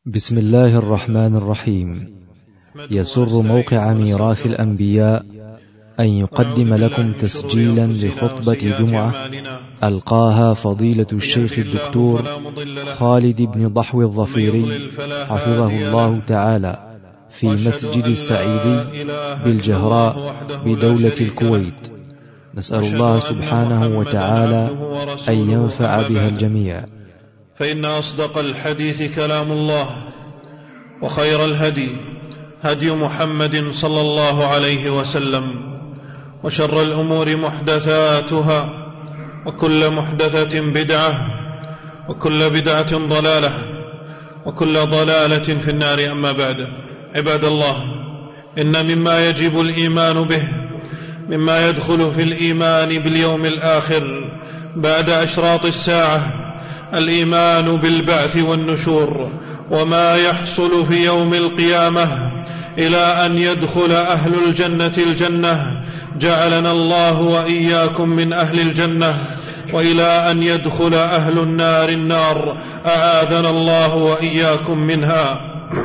بسم الله الرحمن الرحيم. يسر موقع ميراث الأنبياء أن يقدم لكم تسجيلا لخطبة جمعة ألقاها فضيلة الشيخ الدكتور خالد بن ضحو الظفيري حفظه الله تعالى في مسجد السعيدي بالجهراء بدولة الكويت. نسأل الله سبحانه وتعالى أن ينفع بها الجميع. فإن أصدق الحديث كلام الله، وخير الهدي هدي محمد صلى الله عليه وسلم، وشر الأمور محدثاتها، وكل محدثة بدعة، وكل بدعة ضلالة، وكل ضلالة في النار. أما بعد، عباد الله، إن مما يجب الإيمان به، مما يدخل في الإيمان باليوم الآخر بعد أشراط الساعة، الإيمان بالبعث والنشور وما يحصل في يوم القيامة إلى أن يدخل أهل الجنة الجنة، جعلنا الله وإياكم من أهل الجنة، وإلى أن يدخل أهل النار النار، أعاذنا الله وإياكم منها.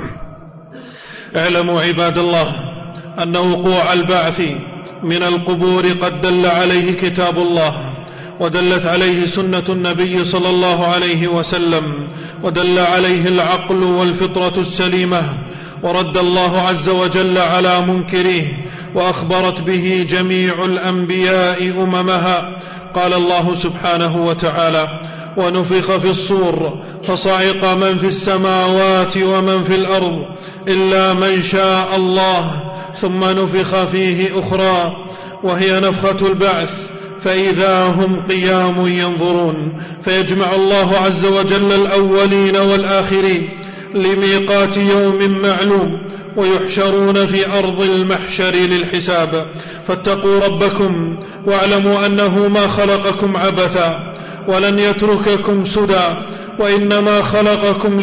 اعلموا عباد الله أن وقوع البعث من القبور قد دل عليه كتاب الله، ودلت عليه سنة النبي صلى الله عليه وسلم، ودل عليه العقل والفطرة السليمة، ورد الله عز وجل على منكريه، وأخبرت به جميع الأنبياء أممها. قال الله سبحانه وتعالى: ونفخ في الصور فصعق من في السماوات ومن في الأرض إلا من شاء الله ثم نفخ فيه أخرى، وهي نفخة البعث، فإذا هم قيام ينظرون. فيجمع الله عز وجل الأولين والآخرين لميقات يوم معلوم، ويحشرون في أرض المحشر للحساب. فاتقوا ربكم واعلموا أنه ما خلقكم عبثا ولن يترككم سدى، وإنما خلقكم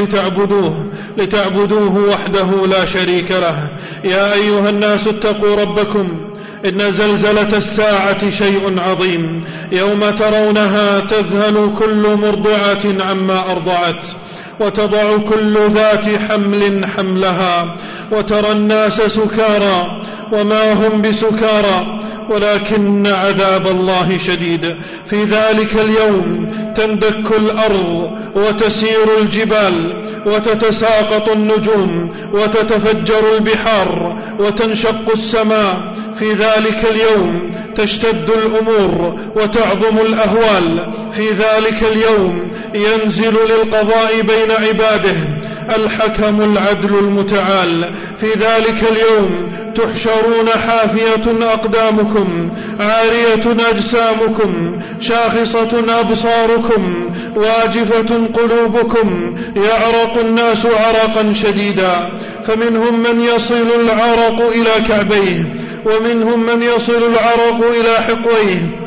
لتعبدوه وحده لا شريك له. يا أيها الناس اتقوا ربكم، إن زلزلة الساعة شيء عظيم، يوم ترونها تذهل كل مرضعة عما أرضعت، وتضع كل ذات حمل حملها، وترى الناس سكارى وما هم بسكارى ولكن عذاب الله شديد. في ذلك اليوم تندك الأرض وتسير الجبال وتتساقط النجوم وتتفجر البحار وتنشق السماء. في ذلك اليوم تشتد الأمور وتعظم الأهوال. في ذلك اليوم ينزل للقضاء بين عباده الحكم العدل المتعال. في ذلك اليوم تحشرون حافية أقدامكم، عارية أجسامكم، شاخصة أبصاركم، واجفة قلوبكم، يعرق الناس عرقا شديدا، فمنهم من يصل العرق إلى كعبيه، ومنهم من يصل العرق إلى حقويه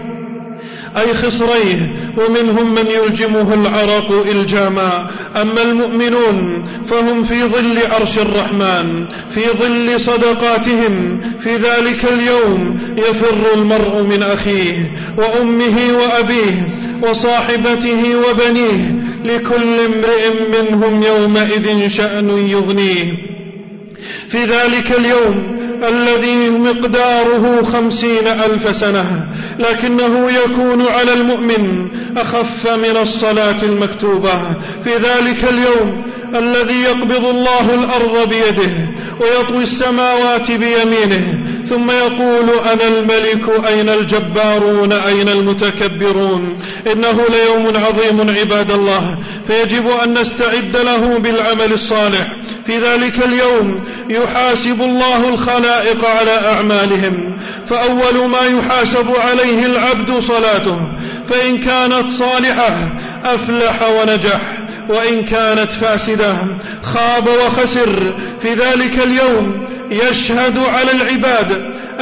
أي خصريه، ومنهم من يلجمه العرق إلجاما. أما المؤمنون فهم في ظل عرش الرحمن، في ظل صدقاتهم. في ذلك اليوم يفر المرء من أخيه وأمه وأبيه وصاحبته وبنيه، لكل امرئ منهم يومئذ شأن يغنيه. في ذلك اليوم الذي مقداره 50,000 سنة، لكنه يكون على المؤمن أخف من الصلاة المكتوبة. في ذلك اليوم الذي يقبض الله الأرض بيده ويطوي السماوات بيمينه، ثم يقول: أنا الملك، أين الجبارون، أين المتكبرون. إنه ليوم عظيم عباد الله، فيجب أن نستعد له بالعمل الصالح. في ذلك اليوم يحاسب الله الخلائق على أعمالهم، فأول ما يحاسب عليه العبد صلاته، فإن كانت صالحة أفلح ونجح، وإن كانت فاسدة خاب وخسر. في ذلك اليوم يشهد على العباد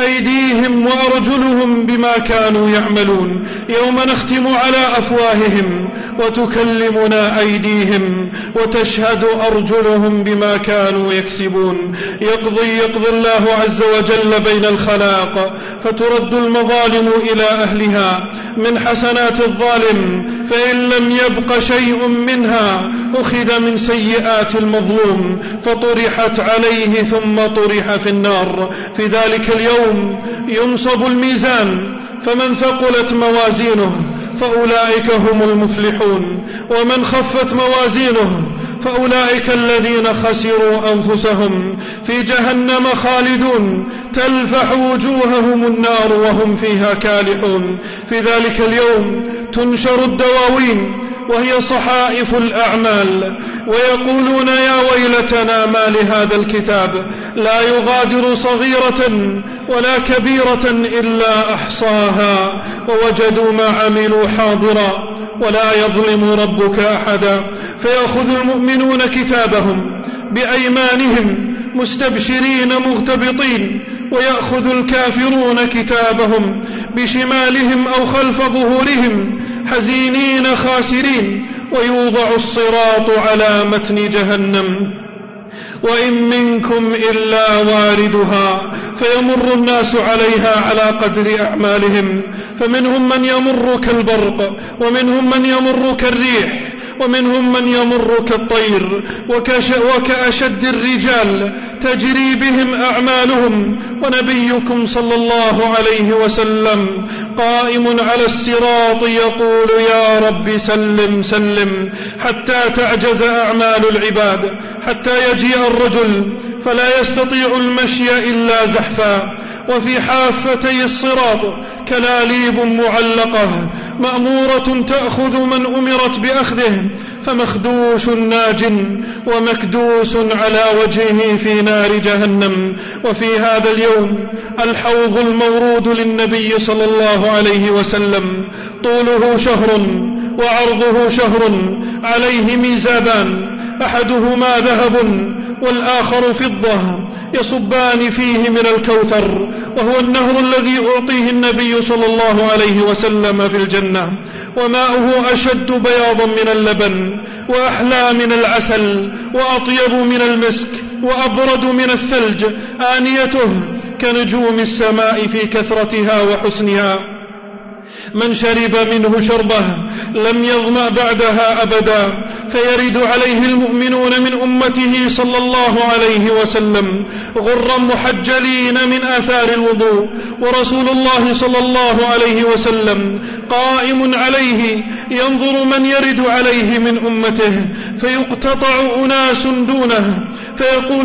أيديهم وأرجلهم بما كانوا يعملون يوم نختم على أفواههم وتكلمنا أيديهم وتشهد أرجلهم بما كانوا يكسبون. يقضي الله عز وجل بين الخلاق فترد المظالم إلى أهلها من حسنات الظالم، فإن لم يبق شيء منها أخذ من سيئات المظلوم فطرحت عليه ثم طرح في النار. في ذلك اليوم ينصب الميزان، فمن ثقلت موازينه فأولئك هم المفلحون، ومن خفت موازينه فأولئك الذين خسروا أنفسهم في جهنم خالدون تلفح وجوههم النار وهم فيها كالحون. في ذلك اليوم تنشر الدواوين وهي صحائف الأعمال ويقولون يا ويلتنا ما لهذا الكتاب لا يغادر صغيرة ولا كبيرة إلا أحصاها ووجدوا ما عملوا حاضرا ولا يظلم ربك أحدا. فيأخذ المؤمنون كتابهم بأيمانهم مستبشرين مغتبطين، ويأخذ الكافرون كتابهم بشمالهم أو خلف ظهورهم حزينين خاسرين، ويوضع الصراط على متن جهنم وإن منكم إلا واردها فيمر الناس عليها على قدر أعمالهم، فمنهم من يمر كالبرق ومنهم من يمر كالريح ومنهم من يمر كالطير وكأشد الرجال تجري بهم أعمالهم. ونبيكم صلى الله عليه وسلم قائم على الصراط يقول يا رب سلم سلم حتى تعجز أعمال العباد، حتى يجيء الرجل فلا يستطيع المشي إلا زحفا، وفي حافتي الصراط كلاليب معلقة مأمورة تأخذ من أمرت بأخذه، فمخدوش ناج ومكدوس على وجهه في نار جهنم. وفي هذا اليوم الحوض المورود للنبي صلى الله عليه وسلم طوله شهر وعرضه شهر، عليه ميزابان أحدهما ذهب والآخر فضة يصبان فيه من الكوثر، وهو النهر الذي أعطيه النبي صلى الله عليه وسلم في الجنة، وماؤه أشد بياضا من اللبن وأحلى من العسل وأطيب من المسك وأبرد من الثلج، آنيته كنجوم السماء في كثرتها وحسنها، من شرب منه شربه لم يظمأ بعدها أبدا. فيرد عليه المؤمنون من أمته صلى الله عليه وسلم غرا محجلين من آثار الوضوء، ورسول الله صلى الله عليه وسلم قائم عليه ينظر من يرد عليه من أمته، فيقتطع أناس دونه فيقول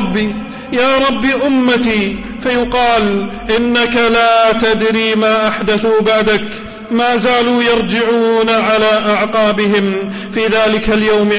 يا رب أمتي، فيقال إنك لا تدري ما أحدثوا بعدك، ما زالوا يرجعون على أعقابهم. في ذلك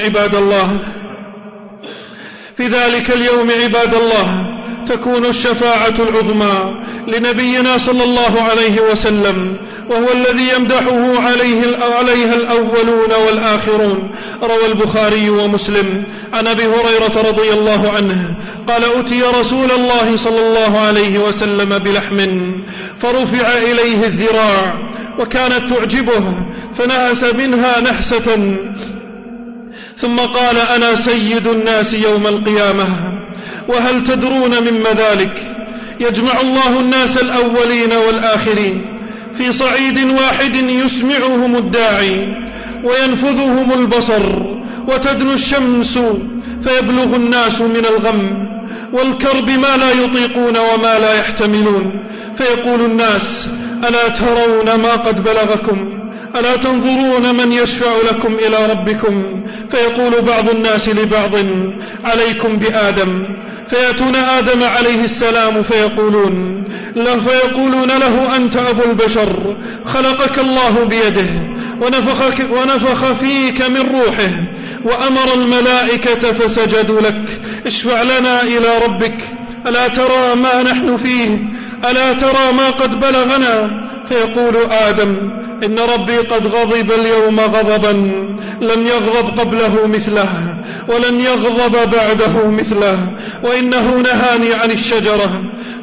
اليوم عباد الله تكون الشفاعة العظمى لنبينا صلى الله عليه وسلم، وهو الذي يمدحه عليها الأولون والآخرون. روى البخاري ومسلم عن أبي هريرة رضي الله عنه قال أتي رسول الله صلى الله عليه وسلم بلحم فرفع إليه الذراع وكانت تعجبه فنهس منها نهسة، ثم قال أنا سيد الناس يوم القيامة، وهل تدرون مما ذلك؟ يجمع الله الناس الأولين والآخرين في صعيد واحد يسمعهم الداعي وينفذهم البصر وتدنو الشمس فيبلغ الناس من الغم والكرب ما لا يطيقون وما لا يحتملون، فيقول الناس ألا ترون ما قد بلغكم؟ ألا تنظرون من يشفع لكم إلى ربكم؟ فيقول بعض الناس لبعض عليكم بآدم، فيأتون آدم عليه السلام فيقولون له أنت أبو البشر، خلقك الله بيده ونفخ فيك من روحه وأمر الملائكة فسجدوا لك، اشفع لنا إلى ربك، ألا ترى ما نحن فيه؟ ألا ترى ما قد بلغنا؟ فيقول آدم إن ربي قد غضب اليوم غضبا لم يغضب قبله مثله ولن يغضب بعده مثله، وإنه نهاني عن الشجرة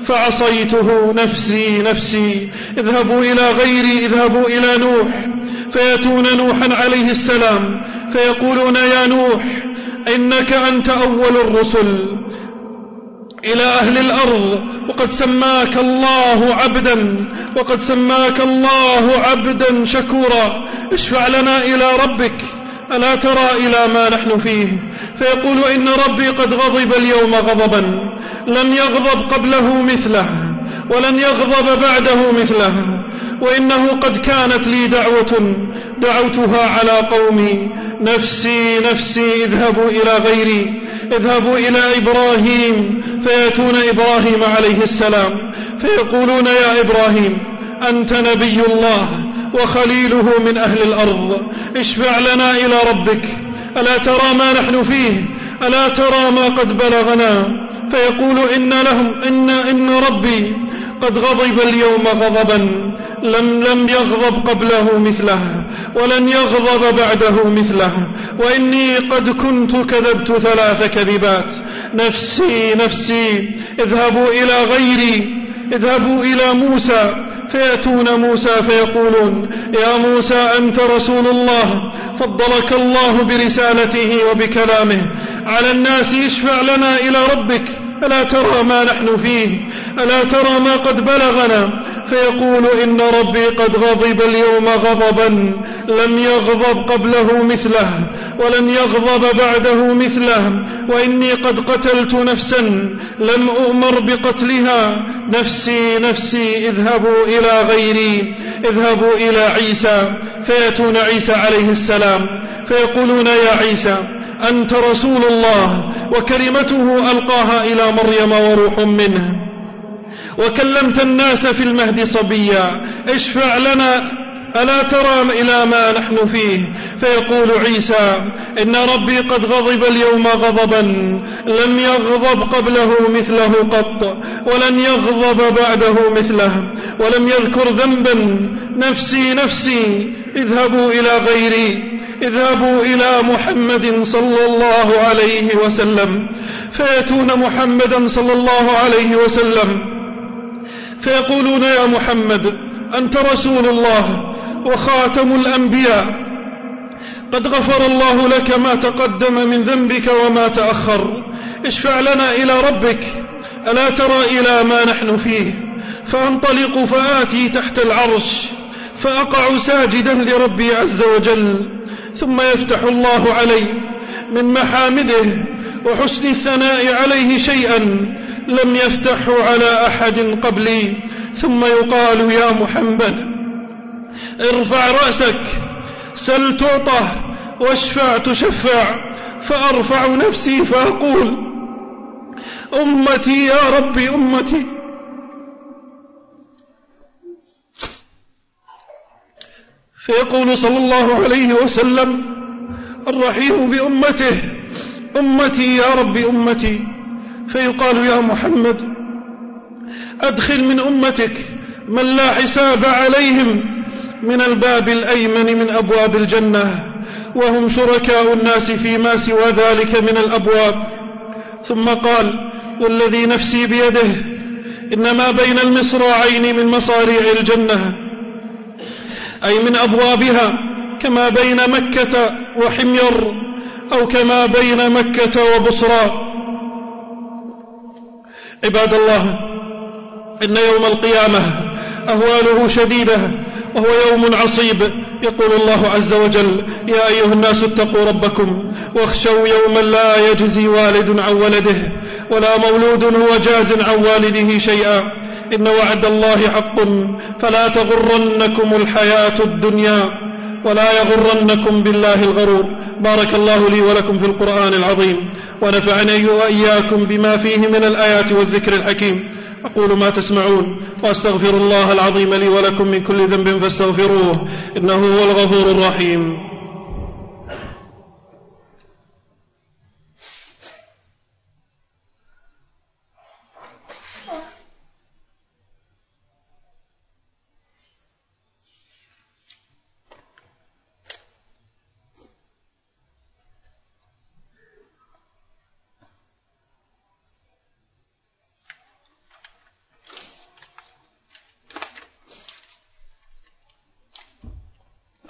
فعصيته نفسي نفسي. اذهبوا إلى غيري، اذهبوا إلى نوح، فيأتون نوحا عليه السلام فيقولون يا نوح إنك أنت أول الرسل إلى أهل الأرض، وقد سماك الله عبدا، وقد سماك الله عبدا شكورا، اشفع لنا إلى ربك، ألا ترى إلى ما نحن فيه؟ فيقول إن ربي قد غضب اليوم غضبا لم يغضب قبله مثله ولن يغضب بعده مثله، وإنه قد كانت لي دعوة دعوتها على قومي، نفسي نفسي، اذهبوا إلى غيري، اذهبوا إلى إبراهيم. فيأتون إبراهيم عليه السلام فيقولون يا إبراهيم أنت نبي الله وخليله من أهل الأرض، اشفع لنا إلى ربك، ألا ترى ما نحن فيه؟ ألا ترى ما قد بلغنا؟ فيقول إن ربي قد غضب اليوم غضبا لم يغضب قبله مثله ولن يغضب بعده مثله، وإني قد كنت كذبت 3 كذبات، نفسي نفسي، اذهبوا إلى غيري، اذهبوا إلى موسى. فيأتون موسى فيقولون يا موسى أنت رسول الله، فضلك الله برسالته وبكلامه على الناس، اشفع لنا إلى ربك، ألا ترى ما نحن فيه؟ ألا ترى ما قد بلغنا؟ فيقول إن ربي قد غضب اليوم غضبا لم يغضب قبله مثله ولن يغضب بعده مثله، وإني قد قتلت نفسا لم أؤمر بقتلها، نفسي نفسي، اذهبوا إلى غيري، اذهبوا إلى عيسى. فيأتون عيسى عليه السلام فيقولون يا عيسى أنت رسول الله وكلمته ألقاها إلى مريم وروح منه، وكلمت الناس في المهد صبيا، اشفع لنا، ألا ترى إلى ما نحن فيه؟ فيقول عيسى إن ربي قد غضب اليوم غضبا لم يغضب قبله مثله قط ولن يغضب بعده مثله، ولم يذكر ذنبا، نفسي نفسي، اذهبوا إلى غيري، اذهبوا إلى محمد صلى الله عليه وسلم. فيأتون محمدا صلى الله عليه وسلم فيقولون يا محمد أنت رسول الله وخاتم الأنبياء، قد غفر الله لك ما تقدم من ذنبك وما تأخر، اشفع لنا إلى ربك، ألا ترى إلى ما نحن فيه؟ فأنطلق فآتي تحت العرش فأقع ساجدا لربي عز وجل، ثم يفتح الله علي من محامده وحسن الثناء عليه شيئا لم يفتحه على أحد قبلي، ثم يقال يا محمد ارفع رأسك، سل تعطى، واشفع تشفع. فأرفع نفسي فأقول أمتي يا ربي أمتي. فيقول صلى الله عليه وسلم الرحيم بأمته أمتي يا ربي أمتي. فيقال يا محمد أدخل من أمتك من لا حساب عليهم من الباب الأيمن من أبواب الجنة، وهم شركاء الناس فيما سوى ذلك من الأبواب. ثم قال والذي نفسي بيده إن ما بين المصراعين من مصاريع الجنة أي من أبوابها كما بين مكة وحمير أو كما بين مكة وبصرى. عباد الله، إن يوم القيامة أهواله شديدة وهو يوم عصيب. يقول الله عز وجل يا أيها الناس اتقوا ربكم واخشوا يوما لا يجزي والد عن ولده ولا مولود هو جاز عن والده شيئا، إن وعد الله حق فلا تغرنكم الحياة الدنيا ولا يغرنكم بالله الغرور. بارك الله لي ولكم في القرآن العظيم، ونفعني وإياكم بما فيه من الآيات والذكر الحكيم. أقول ما تسمعون وأستغفر الله العظيم لي ولكم من كل ذنب فاستغفروه إنه هو الغفور الرحيم.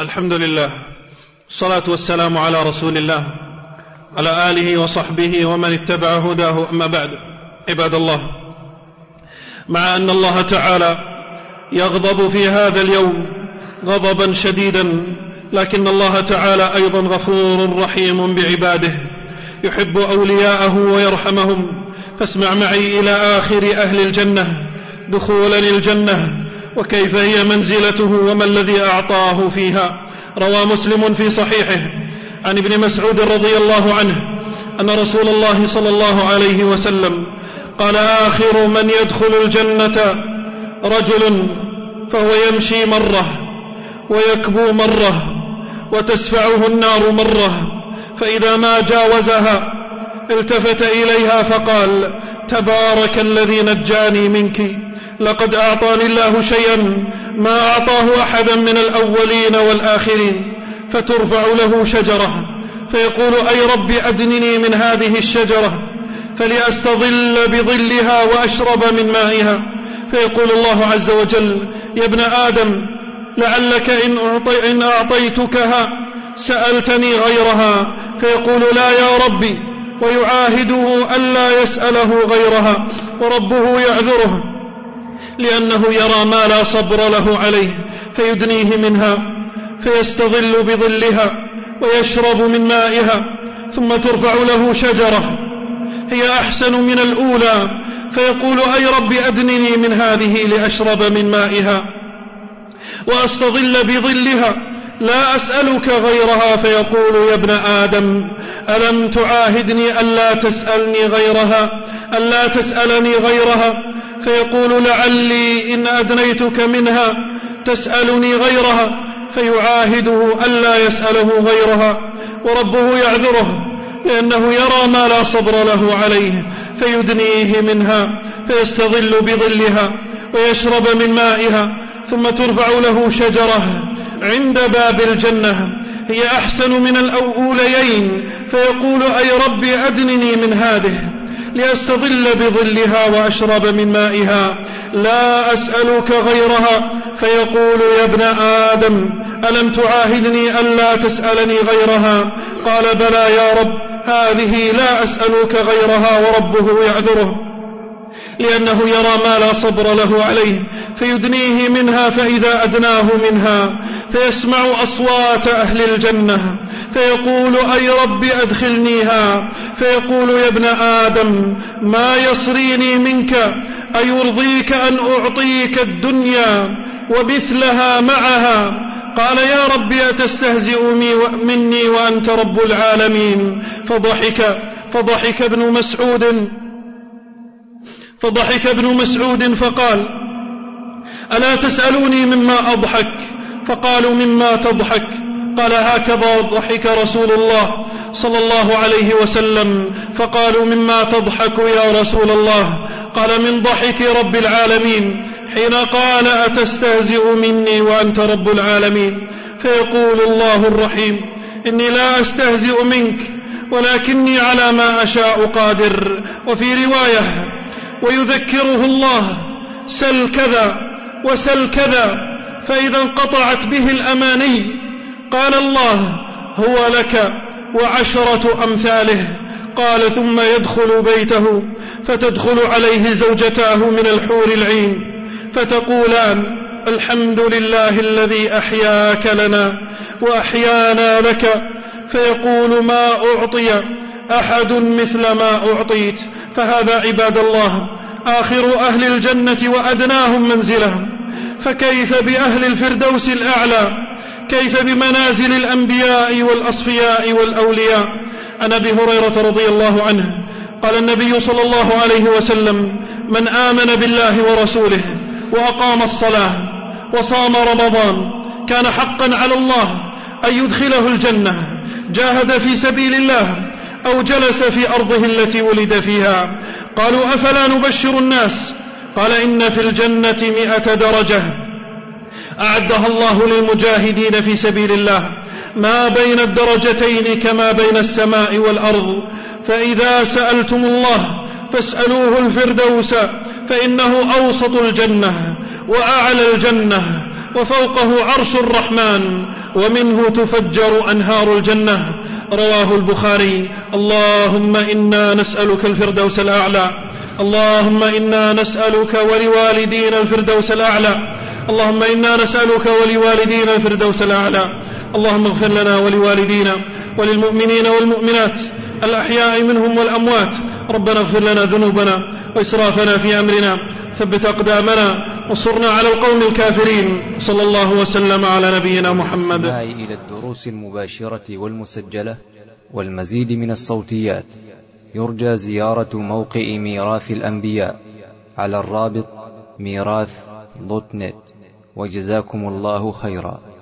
الحمد لله، الصلاة والسلام على رسول الله على آله وصحبه ومن اتبع هداه. أما بعد، عباد الله، مع أن الله تعالى يغضب في هذا اليوم غضبا شديدا، لكن الله تعالى أيضا غفور رحيم بعباده، يحب أولياءه ويرحمهم. فاسمع معي إلى آخر أهل الجنة دخولا الجنة، وكيف هي منزلته وما الذي أعطاه فيها. روى مسلم في صحيحه عن ابن مسعود رضي الله عنه أن رسول الله صلى الله عليه وسلم قال: آخر من يدخل الجنة رجل فهو يمشي مرة ويكبو مرة وتسفعه النار مرة، فإذا ما جاوزها التفت إليها فقال: تبارك الذي نجاني منك، لقد أعطاني الله شيئا ما أعطاه أحدا من الأولين والآخرين. فترفع له شجرة فيقول: أي رب أدنني من هذه الشجرة فلأستظل بظلها وأشرب من مائها. فيقول الله عز وجل: يا ابن آدم، لعلك إن أعطيتكها سألتني غيرها. فيقول: لا يا ربي، ويعاهده ألا يسأله غيرها، وربه يعذره لأنه يرى ما لا صبر له عليه، فيدنيه منها فيستظل بظلها ويشرب من مائها. ثم ترفع له شجرة هي أحسن من الأولى فيقول: أي رب أدنني من هذه لأشرب من مائها وأستظل بظلها، لا أسألك غيرها. فيقول: يا ابن آدم، ألم تعاهدني ألا تسألني غيرها؟ فيقول: لعلي إن أدنيتك منها تسألني غيرها. فيعاهده ألا يسأله غيرها، وربه يعذره لأنه يرى ما لا صبر له عليه، فيدنيه منها فيستظل بظلها ويشرب من مائها. ثم ترفع له شجرة عند باب الجنة هي أحسن من الأوليين، فيقول: أي رب أدنني من هذه لأستظل بظلها وأشرب من مائها، لا أسألك غيرها. فيقول: يا ابن آدم، ألم تعاهدني ألا تسألني غيرها؟ قال: بلى يا رب، هذه لا أسألك غيرها. وربه يعذره لأنه يرى ما لا صبر له عليه، فيدنيه منها. فإذا أدناه منها فيسمع أصوات أهل الجنة فيقول: أي رب أدخلنيها. فيقول: يا ابن آدم، ما يصريني منك؟ أيرضيك أن أعطيك الدنيا ومثلها معها؟ قال: يا رب أتستهزئ مني وأنت رب العالمين. فضحك ابن مسعود فقال: ألا تسألوني مما أضحك؟ فقالوا: مما تضحك؟ قال: هكذا ضحك رسول الله صلى الله عليه وسلم. فقالوا: مما تضحك يا رسول الله؟ قال: من ضحك رب العالمين حين قال: أتستهزئ مني وأنت رب العالمين. فيقول الله الرحيم: إني لا أستهزئ منك، ولكني على ما أشاء قادر. وفي رواية: ويذكره الله: سل كذا وسل كذا، فإذا انقطعت به الأماني قال الله: هو لك وعشرة أمثاله. قال: ثم يدخل بيته فتدخل عليه زوجتاه من الحور العين فتقولان: الحمد لله الذي أحياك لنا وأحيانا لك. فيقول: ما أعطي أحد مثل ما أعطيت. فهذا عباد الله آخر أهل الجنة وأدناهم منزلة. فكيف بأهل الفردوس الأعلى؟ كيف بمنازل الأنبياء والأصفياء والأولياء؟ عن أبي هريرة رضي الله عنه قال النبي صلى الله عليه وسلم: من آمن بالله ورسوله وأقام الصلاة وصام رمضان كان حقا على الله أن يدخله الجنة، جاهد في سبيل الله أو جلس في أرضه التي ولد فيها. قالوا: أفلا نبشر الناس؟ قال: إن في الجنة 100 درجة أعدها الله للمجاهدين في سبيل الله، ما بين الدرجتين كما بين السماء والأرض. فإذا سألتم الله فاسألوه الفردوس، فإنه أوسط الجنة وأعلى الجنة وفوقه عرش الرحمن ومنه تفجر أنهار الجنة. رواه البخاري. اللهم إنا نسألك الفردوس الأعلى. اللهم إنا نسألك ولوالدينا الفردوس الأعلى. اللهم إنا نسألك ولوالدينا الفردوس الأعلى. اللهم اغفر لنا ولوالدينا وللمؤمنين والمؤمنات الأحياء منهم والأموات. ربنا اغفر لنا ذنوبنا وإسرافنا في أمرنا، ثبت أقدامنا، وانصرنا على القوم الكافرين. صلى الله وسلم على نبينا محمد. إلى الدروس المباشرة والمسجلة والمزيد من الصوتيات يرجى زيارة موقع ميراث الأنبياء على الرابط ميراث.net. وجزاكم الله خيرا.